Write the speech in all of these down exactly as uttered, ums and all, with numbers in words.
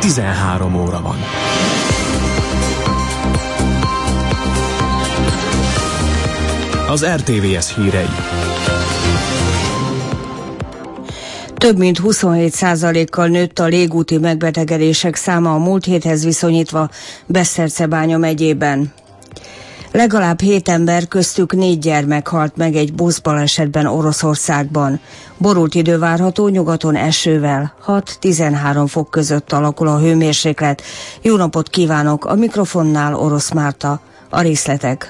tizenhárom óra van. Az er té vé es hírei. Több mint huszonhét százalékkal nőtt a légúti megbetegedések száma a múlt héthez viszonyítva Besztercebánya megyében. Legalább hét ember, köztük négy gyermek halt meg egy buszbalesetben Oroszországban. Borult idő várható, nyugaton esővel. hat-tizenhárom fok között alakul a hőmérséklet. Jó napot kívánok, a mikrofonnál Orosz Márta. A részletek.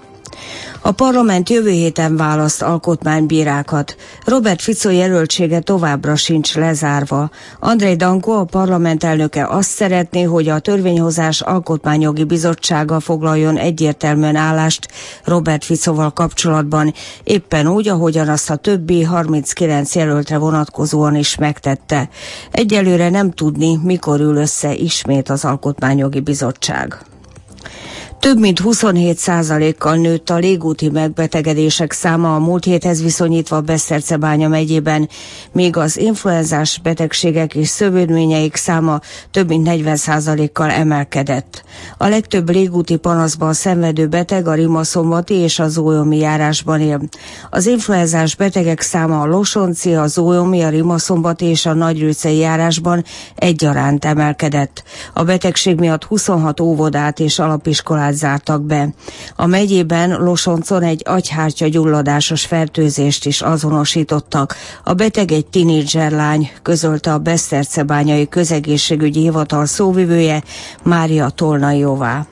A parlament jövő héten választ alkotmánybírákat. Robert Fico jelöltsége továbbra sincs lezárva. Andrej Danko, a parlament elnöke azt szeretné, hogy a törvényhozás alkotmányjogi bizottsága foglaljon egyértelműen állást Robert Ficóval kapcsolatban, éppen úgy, ahogyan azt a többi harminckilenc jelöltre vonatkozóan is megtette. Egyelőre nem tudni, mikor ül össze ismét az alkotmányjogi bizottság. Több mint huszonhét százalékkal nőtt a légúti megbetegedések száma a múlt héthez viszonyítva Besztercebánya megyében, míg az influenzás betegségek és szövődményeik száma több mint negyven százalékkal emelkedett. A legtöbb légúti panaszban szenvedő beteg a Rimaszombathi és a zólyomi járásban él. Az influenzás betegek száma a Losonci, a zólyomi, a Rimaszombathi és a Nagyrőcei járásban egyaránt emelkedett. A betegség miatt huszonhat óvodát és alapiskolát zártak be. A megyében Losoncon egy agyhártya gyulladásos fertőzést is azonosítottak. A beteg egy tinédzser lány, közölte a Besztercebányai Közegészségügyi Hivatal szóvivője, Mária Tolnaiová.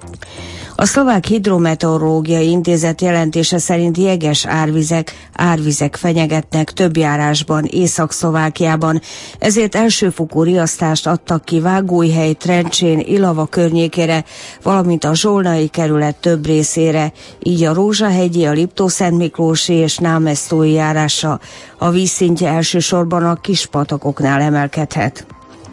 A Szlovák Hidrometeorológiai Intézet jelentése szerint jeges árvizek, árvizek fenyegetnek több járásban, Észak-Szlovákiában, ezért elsőfokú riasztást adtak ki Vágóhely, Trencsén, Ilava környékére, valamint a Zsolnai kerület több részére, így a Rózsahegyi, a Liptószentmiklósi és Námesztói járásra. A vízszintje elsősorban a kispatakoknál emelkedhet.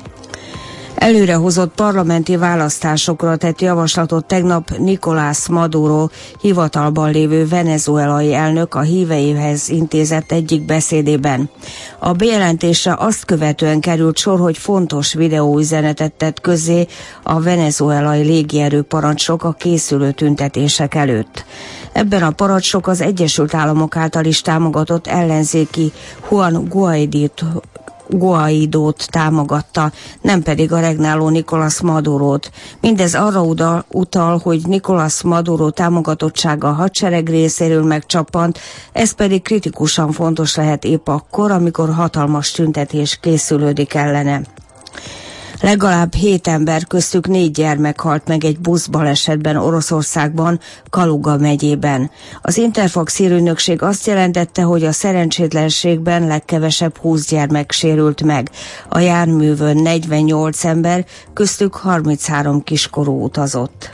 Előrehozott parlamenti választásokra tett javaslatot tegnap Nicolás Maduro hivatalban lévő venezuelai elnök a híveihez intézett egyik beszédében. A bejelentésre azt követően került sor, hogy fontos videóüzenetet tett közzé a venezuelai légierő parancsnok a készülő tüntetések előtt. Ebben a parancsnok az Egyesült Államok által is támogatott ellenzéki Juan Guaidót Guaidót támogatta, nem pedig a regnáló Nicolás Madurót. Mindez arra utal, hogy Nicolás Maduro támogatottsága a hadsereg részéről megcsappant, ez pedig kritikusan fontos lehet épp akkor, amikor hatalmas tüntetés készülődik ellene. Legalább hét ember, köztük négy gyermek halt meg egy buszbalesetben Oroszországban, Kaluga megyében. Az Interfax hírügynökség azt jelentette, hogy a szerencsétlenségben legkevesebb húsz gyermek sérült meg. A járművön negyvennyolc ember, köztük harminchárom kiskorú utazott.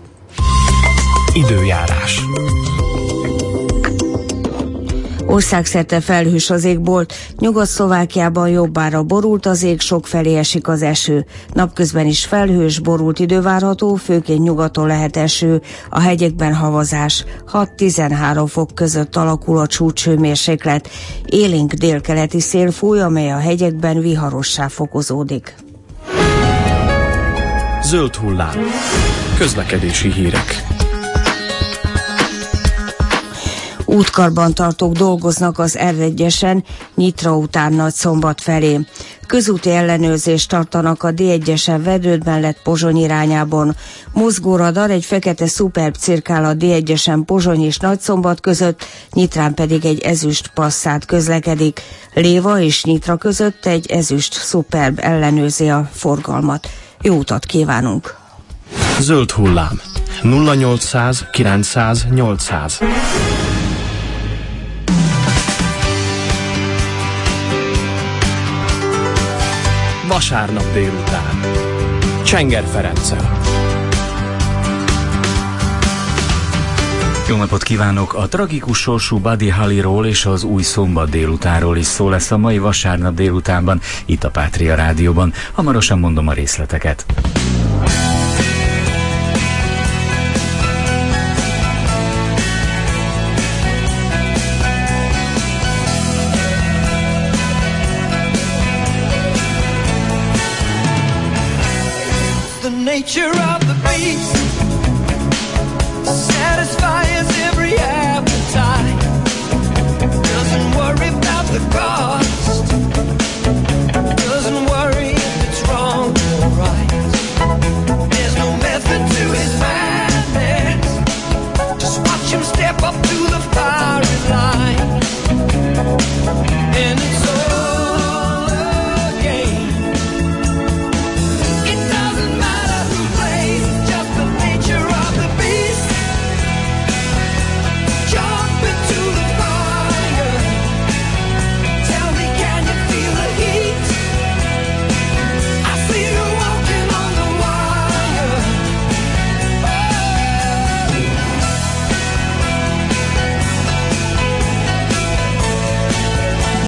Időjárás. Országszerte felhős az égbolt, Nyugat-Szlovákiában jobbára borult az ég, sokfelé esik az eső. Napközben is felhős, borult idő várható, főként nyugaton lehet eső, a hegyekben havazás. hat-tizenhárom fok között alakul a csúcshőmérséklet. Élénk délkeleti szél fúj, amely a hegyekben viharossá fokozódik. Zöld hullám. Közlekedési hírek. Útkarbantartók dolgoznak az er egyesen Nyitra után Nagyszombat felé. Közúti ellenőrzést tartanak a dé egyesen Vedrőd mellett Pozsony irányában. Mozgóradar egy fekete Superb cirkál a dé egyesen Pozsony és Nagyszombat között, Nyitrán pedig egy ezüst Passat közlekedik. Léva és Nyitra között egy ezüst Superb ellenőrzi a forgalmat. Jó utat kívánunk! Zöld hullám. nulla nyolcszáz kilencszáz nyolcszáz. Vasárnap délután. Csenger Ferenccel. Jó napot kívánok! A tragikus sorsú Buddy Hollyról és az új Szombat délutáról is szó lesz a mai vasárnap délutánban, itt a Pátria Rádióban. Hamarosan mondom a részleteket. meet your